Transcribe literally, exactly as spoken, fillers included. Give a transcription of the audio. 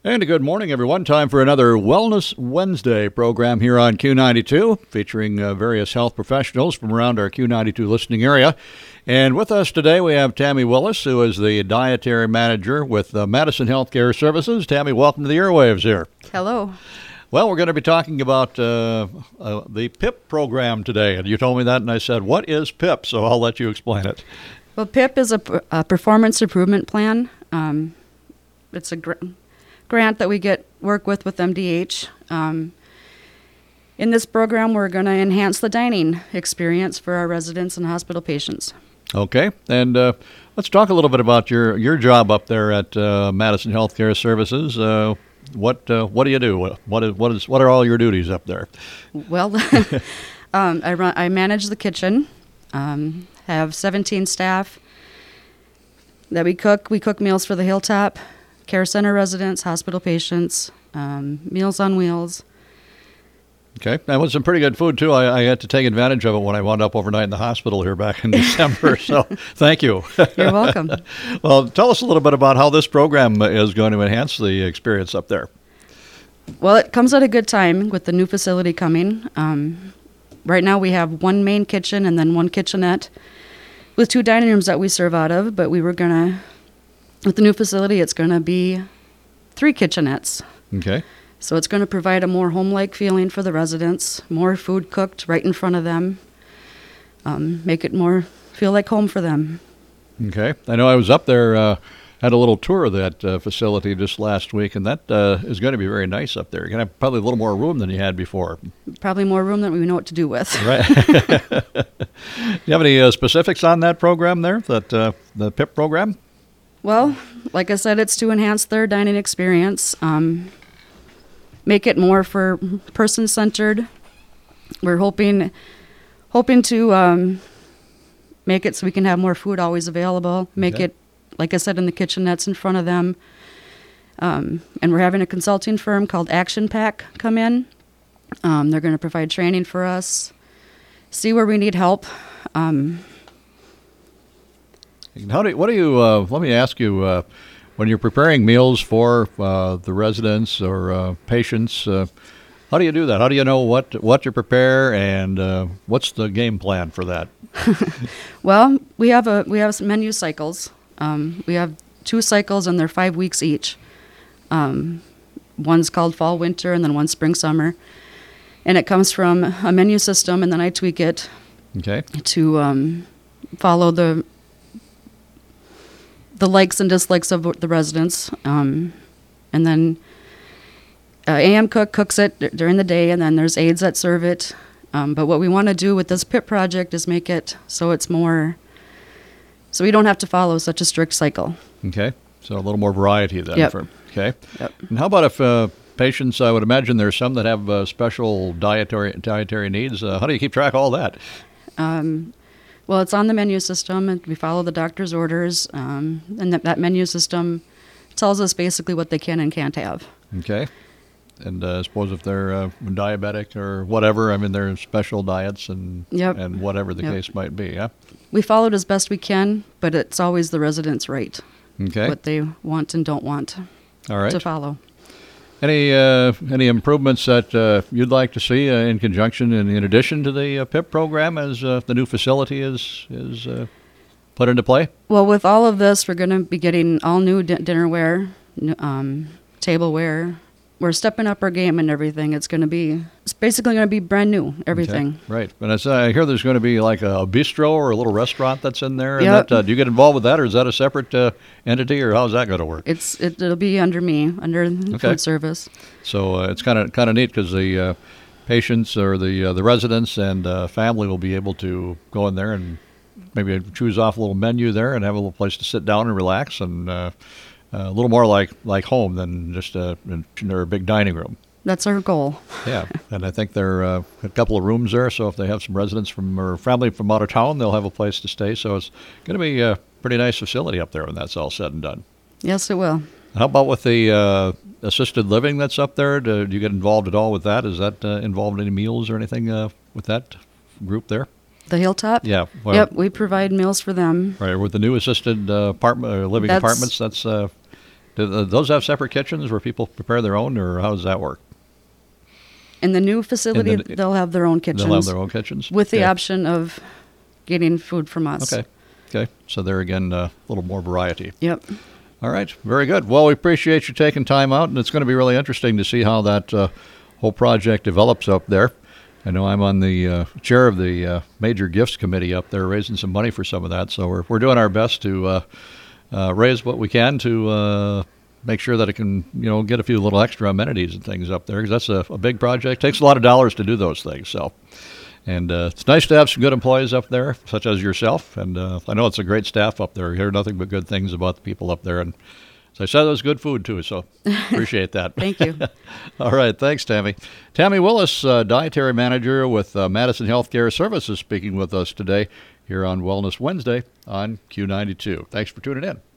And a good morning, everyone. Time for another Wellness Wednesday program here on Q ninety-two, featuring uh, various health professionals from around our Q ninety-two listening area. And with us today, we have Tammy Willis, who is the dietary manager with uh, Madison Healthcare Services. Tammy, welcome to the airwaves here. Hello. Well, we're going to be talking about uh, uh, the PIP program today. And you told me that, and I said, what is PIP? So I'll let you explain it. Well, PIP is a, a performance improvement plan. Um, it's a gr- grant that we get work with with M D H. Um, in this program, we're going to enhance the dining experience for our residents and hospital patients. Okay, and uh, let's talk a little bit about your, your job up there at uh, Madison Healthcare Services. Uh, what uh, what do you do? What what is what is what are all your duties up there? Well, um, I run I manage the kitchen. Um, have seventeen staff that we cook. We cook meals for the Hilltop Care Center residents, hospital patients, um, Meals on Wheels. Okay. That was some pretty good food, too. I, I had to take advantage of it when I wound up overnight in the hospital here back in December. So thank you. You're welcome. Well, tell us a little bit about how this program is going to enhance the experience up there. Well, it comes at a good time with the new facility coming. Um, right now we have one main kitchen and then one kitchenette with two dining rooms that we serve out of, but we were going to, with the new facility, it's going to be three kitchenettes. Okay. So it's going to provide a more home-like feeling for the residents, more food cooked right in front of them, um, make it more feel like home for them. Okay. I know I was up there, uh, had a little tour of that uh, facility just last week, and that uh, is going to be very nice up there. You're going to have probably a little more room than you had before. Probably more room than we know what to do with. Right. Do you have any uh, specifics on that program there, that uh, the PIP program? Well, like I said, it's to enhance their dining experience. Um, make it more for person-centered. We're hoping hoping to um, make it so we can have more food always available. Make Okay. it, like I said, in the kitchenettes in front of them. Um, and we're having a consulting firm called Action Pack come in. Um, they're going to provide training for us, see where we need help. Um, How do you, what do you, uh, let me ask you, uh, when you're preparing meals for uh, the residents or uh, patients, uh, how do you do that? How do you know what what to prepare, and uh, what's the game plan for that? Well, we have a we have some menu cycles. Um, we have two cycles, and they're five weeks each. Um, one's called fall, winter, and then one's spring, summer. And it comes from a menu system, and then I tweak it Okay. to um, follow the the likes and dislikes of the residents. Um, and then uh, A M Cook cooks it d- during the day, and then there's aides that serve it. Um, but what we want to do with this PIP project is make it so it's more, so we don't have to follow such a strict cycle. Okay. So a little more variety then. Yep. For, okay. Yep. And how about if uh, patients, I would imagine there's some that have uh, special dietary dietary needs. Uh, how do you keep track of all that? Um, well, it's on the menu system, and we follow the doctor's orders, um, and that, that menu system tells us basically what they can and can't have. Okay. And uh, I suppose if they're uh, diabetic or whatever, I mean, there are special diets and Yep. and whatever the Yep. case might be, yeah? We follow it as best we can, but it's always the resident's right, Okay. what they want and don't want All right. to follow. Any uh, any improvements that uh, you'd like to see uh, in conjunction and in addition to the uh, PIP program as uh, the new facility is is uh, put into play? Well, with all of this, we're going to be getting all new di- dinnerware, n- um, tableware. We're stepping up our game and everything. It's going to be, it's basically going to be brand new, everything. Okay. Right. And I, say, I hear there's going to be like a bistro or a little restaurant that's in there. And Yep. that, uh, do you get involved with that, or is that a separate uh, entity, or how's that going to work? It's it, it'll be under me, under the Okay. food service. So uh, it's kind of kind of neat because the uh, patients or the uh, the residents and uh, family will be able to go in there and maybe choose off a little menu there and have a little place to sit down and relax, and uh, a little more like, like home than just a, a big dining room. That's our goal. Yeah, and I think there are uh, a couple of rooms there, so if they have some residents from or family from out of town, they'll have a place to stay. So it's going to be a pretty nice facility up there when that's all said and done. Yes, it will. How about with the uh, assisted living that's up there? Do, do you get involved at all with that? Is that uh, involved in any meals or anything uh, with that group there? The Hilltop? Yeah. Well, Yep, we provide meals for them. Right, with the new assisted uh, apartment uh, living That's- apartments, that's uh, Do th- those have separate kitchens where people prepare their own, or how does that work? In the new facility, In the- they'll have their own kitchens. They'll have their own kitchens? With the Okay. option of getting food from us. Okay. Okay. So there again, uh, a little more variety. Yep. All right. Very good. Well, we appreciate you taking time out, and it's going to be really interesting to see how that uh, whole project develops up there. I know I'm on the uh, chair of the uh, Major Gifts Committee up there, raising some money for some of that. So we're we're doing our best to uh, uh, raise what we can to uh, make sure that it can, you know, get a few little extra amenities and things up there, because that's a, a big project. Takes a lot of dollars to do those things. So, and uh, it's nice to have some good employees up there, such as yourself. And uh, I know it's a great staff up there. I hear nothing but good things about the people up there. And as I said, it was good food too. So appreciate that. Thank you. All right. Thanks, Tammy. Tammy Willis, uh, dietary manager with uh, Madison Healthcare Services, speaking with us today here on Wellness Wednesday on Q ninety-two. Thanks for tuning in.